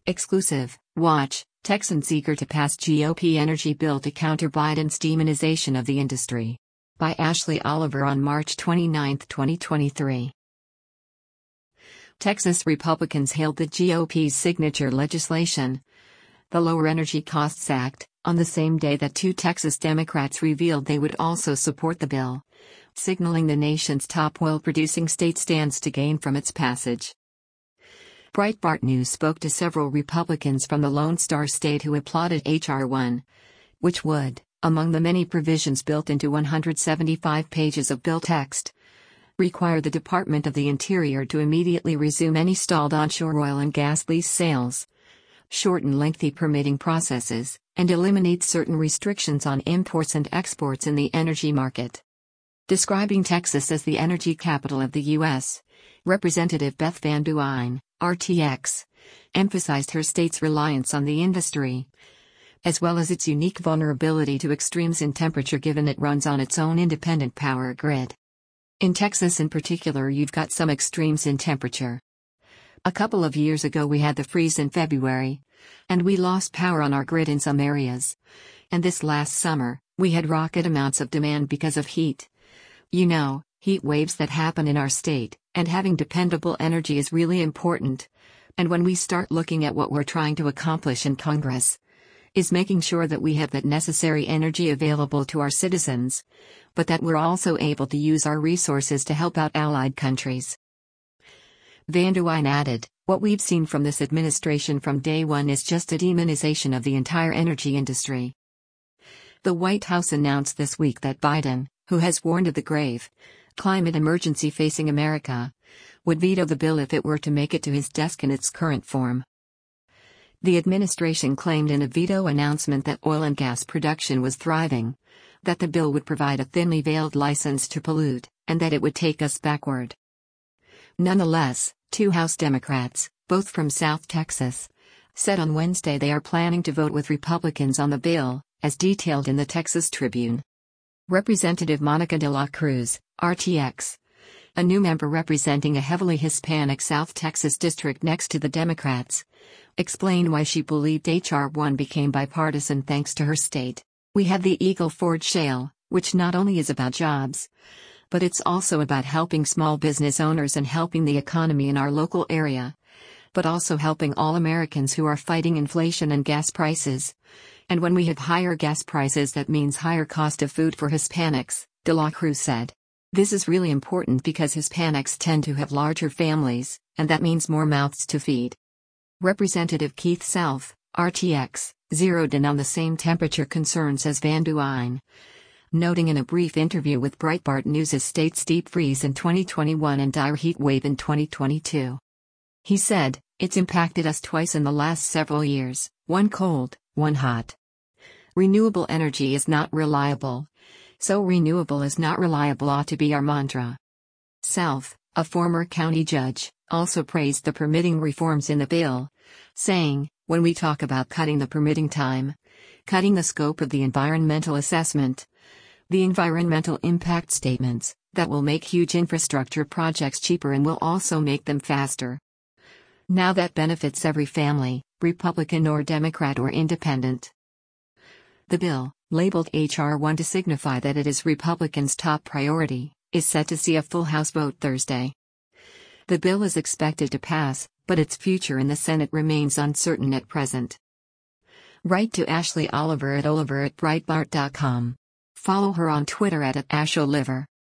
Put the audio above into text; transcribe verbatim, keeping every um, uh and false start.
Exclusive, watch, Texans eager to pass G O P energy bill to counter Biden's demonization of the industry. By Ashley Oliver on March twenty-ninth, twenty twenty-three. Texas Republicans hailed the G O P's signature legislation, the Lower Energy Costs Act, on the same day that two Texas Democrats revealed they would also support the bill, signaling the nation's top oil-producing state stands to gain from its passage. Breitbart News spoke to several Republicans from the Lone Star State who applauded H R one, which would, among the many provisions built into one hundred seventy-five pages of bill text, require the Department of the Interior to immediately resume any stalled onshore oil and gas lease sales, shorten lengthy permitting processes, and eliminate certain restrictions on imports and exports in the energy market. Describing Texas as the energy capital of the U S, Representative Beth Van Duyn, R T X, emphasized her state's reliance on the industry, as well as its unique vulnerability to extremes in temperature given it runs on its own independent power grid. In Texas in particular, you've got some extremes in temperature. A couple of years ago we had the freeze in February, and we lost power on our grid in some areas. And this last summer, we had rocket amounts of demand because of heat. You know, heat waves that happen in our state, and having dependable energy is really important. And when we start looking at what we're trying to accomplish in Congress, is making sure that we have that necessary energy available to our citizens, but that we're also able to use our resources to help out allied countries. Van Duyn added, what we've seen from this administration from day one is just a demonization of the entire energy industry. The White House announced this week that Biden, who has warned of the grave climate emergency facing America, would veto the bill if it were to make it to his desk in its current form. The administration claimed in a veto announcement that oil and gas production was thriving, that the bill would provide a thinly veiled license to pollute, and that it would take us backward. Nonetheless, two House Democrats, both from South Texas, said on Wednesday they are planning to vote with Republicans on the bill, as detailed in the Texas Tribune. Representative Monica de la Cruz, R T X, a new member representing a heavily Hispanic South Texas district next to the Democrats, explained why she believed H R one became bipartisan thanks to her state. We have the Eagle Ford Shale, which not only is about jobs, but it's also about helping small business owners and helping the economy in our local area, but also helping all Americans who are fighting inflation and gas prices. And when we have higher gas prices, that means higher cost of food for Hispanics, de la Cruz said. This is really important because Hispanics tend to have larger families, and that means more mouths to feed. Representative Keith Self, R T X, zeroed in on the same temperature concerns as Van Duyn, noting in a brief interview with Breitbart News his state's deep freeze in twenty twenty-one and dire heat wave in twenty twenty-two. He said, it's impacted us twice in the last several years, one cold, one hot. Renewable energy is not reliable. So renewable is not reliable ought to be our mantra. Self, a former county judge, also praised the permitting reforms in the bill, saying, when we talk about cutting the permitting time, cutting the scope of the environmental assessment, the environmental impact statements, that will make huge infrastructure projects cheaper and will also make them faster. Now that benefits every family, Republican or Democrat or Independent. The bill, labeled H R one to signify that it is Republicans' top priority, is set to see a full House vote Thursday. The bill is expected to pass, but its future in the Senate remains uncertain at present. Write to Ashley Oliver at oliver at breitbart dot com. Follow her on Twitter at, at asholiver.